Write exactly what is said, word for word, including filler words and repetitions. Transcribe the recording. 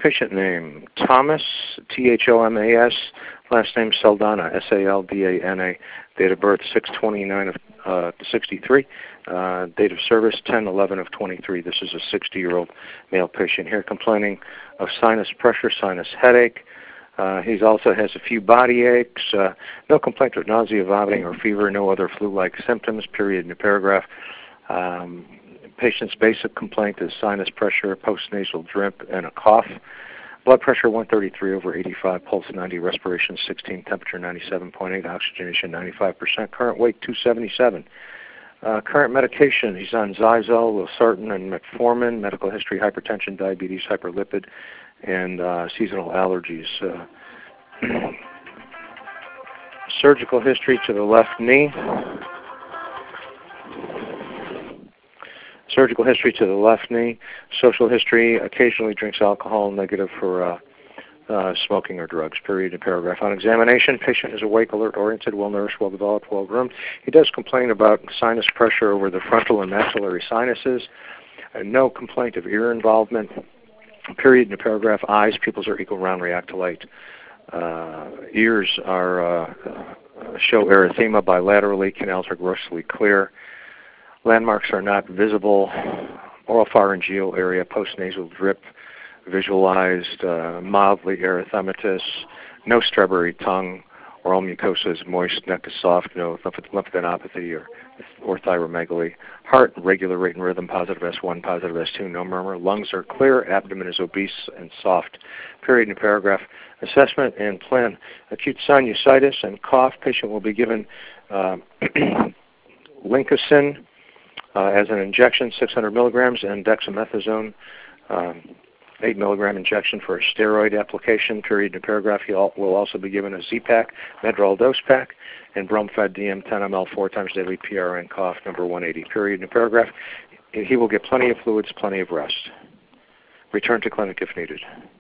patient name, Thomas, T H O M A S, last name Saldana, S A L D A N A, date of birth six twenty-nine of uh, sixty-three, uh, date of service ten eleven of twenty-three. This is a sixty-year-old male patient here complaining of sinus pressure, sinus headache. Uh, he also has a few body aches, uh, no complaint of nausea, vomiting, or fever, no other flu-like symptoms, period in the paragraph. Um, patient's basic complaint is sinus pressure, postnasal drip, and a cough. Blood pressure one thirty-three over eighty-five, pulse ninety, respiration sixteen, temperature ninety-seven point eight, oxygenation ninety-five percent, current weight two seventy-seven. Uh, current medication, he's on Zylol, Losartan, and metformin, medical history, hypertension, diabetes, hyperlipid, and uh, seasonal allergies. Uh, surgical history to the left knee. Surgical history to the left knee. Social history, occasionally drinks alcohol, negative for uh, uh, smoking or drugs, period and paragraph. On examination, patient is awake, alert, oriented, well-nourished, well-developed, well-groomed. He does complain about sinus pressure over the frontal and maxillary sinuses, and no complaint of ear involvement, period in the paragraph. Eyes, pupils are equal, round, react to light. Uh, ears are uh, uh, show erythema bilaterally. Canals are grossly clear. Landmarks are not visible. Oropharyngeal area, postnasal drip, visualized, uh, mildly erythematous. No strawberry tongue. Oral mucosa is moist. Neck is soft. No lymphadenopathy or or thyromegaly. Heart, regular rate and rhythm, positive S one, positive S two, no murmur. Lungs are clear. Abdomen is obese and soft. Period in the paragraph. Assessment and plan. Acute sinusitis and cough. Patient will be given uh, Lincocin uh, as an injection, six hundred milligrams, and dexamethasone, um, eight milligram injection for a steroid application. Period in the paragraph. He will also be given a Z-Pak, Medrol dose pack, and Bromfed D M ten milliliters four times daily, P R N cough number one eighty. Period in the paragraph. He will get plenty of fluids, plenty of rest. Return to clinic if needed.